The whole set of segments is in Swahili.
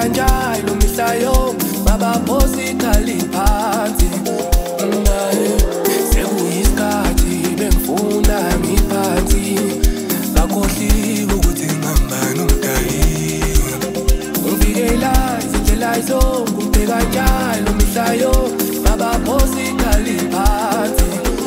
kanjalo mihla yonke babaphosikali phansi. Sekuyisikhathi bengifuna ngiphansi, ngakhohliwe ukuthi ngihambani umdali. Ungivikela izindlela zonke, ungibheka njalo mihla yonke babaphosikali phansi.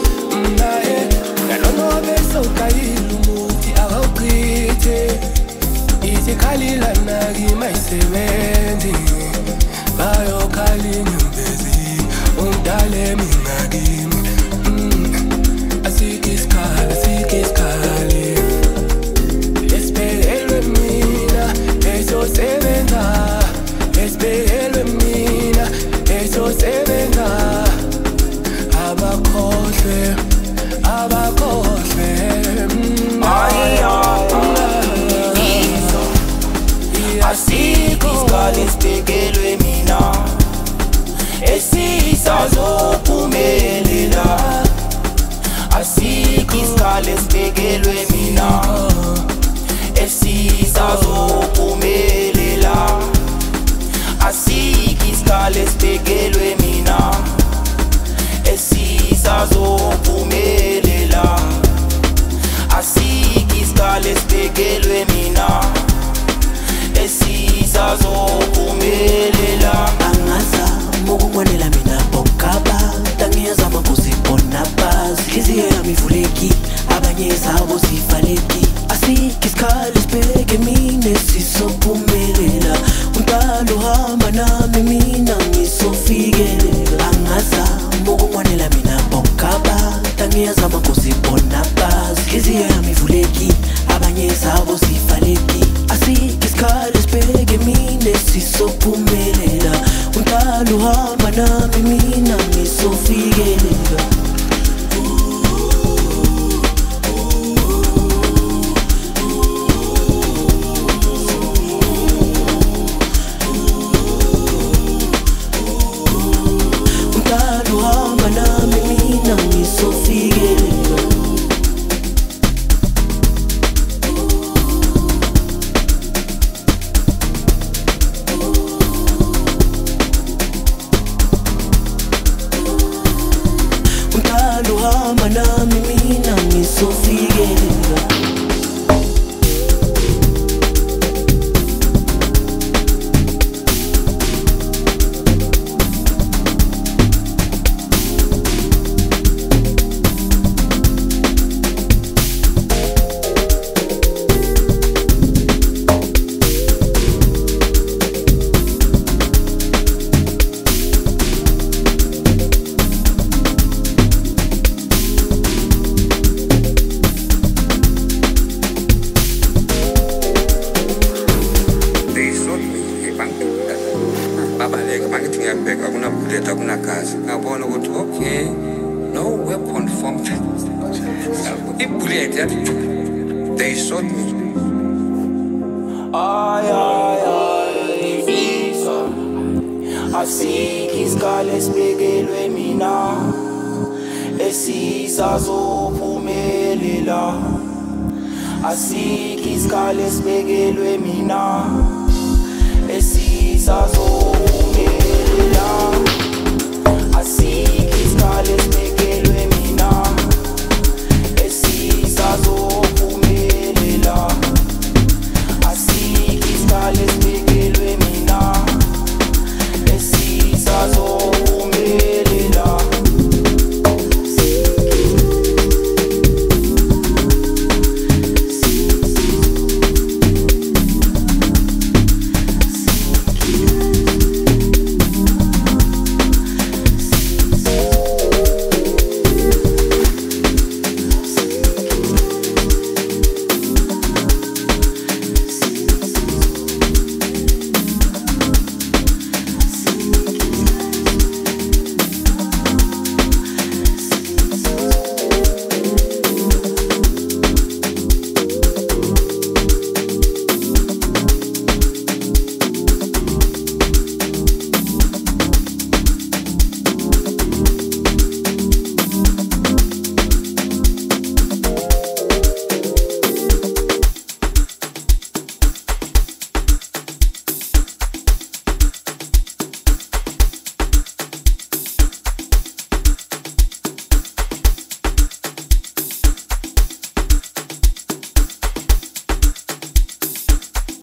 Nalonke sewuqalile umuthi akawuchithe, isikhalila naki mayisebenzi, bayokhala inyembezi ungidale mina kimi. Asikho isikhali esibhekelwe mina esosebenza, esibhekelwe mina esosebenza. Abakhohlwe asikho isikali esibhekelwe mina esisazophumelela. Asikho isikali esibhekelwe mina esisazophumelela. Asikho isikali esibhekelwe mina esisazophumelela. Asikho isikali esibhekelwe mina esisazophumelela. Angazama ukukwanela mina bokaba, tangiyazama kuzibona basi. Inhliziyo yami ivuleki, abanye zabo zivaleki. Asikho isikali esibheke mina esizophumelela. Untalo uhamba nami mina ngisofikelela. Angazama ukukwanela mina bokaba, tangiyazama kuzibona basi. Inhliziyo yami ivuleki, abanye zabo zivaleki. Asikho isikali esibheke mina esizophumelela. Untalo uhamba nami mina ngisofikelela. Untalo uhamba nami mina ngisofikelela. Untalo uhamba nami mina ngisofikelela. Babaleka mangithi ngiyabheka kunabullet akunagazi, ngabona ukuthi okay, no weapon formed. Ibullet yathi they shot me. Ifisa asikho isikali esibhekelwe mina esisazophumelela. Asikho isikali esibhekelwe mina esisazophumelela. Asikho isikali esibhekelwe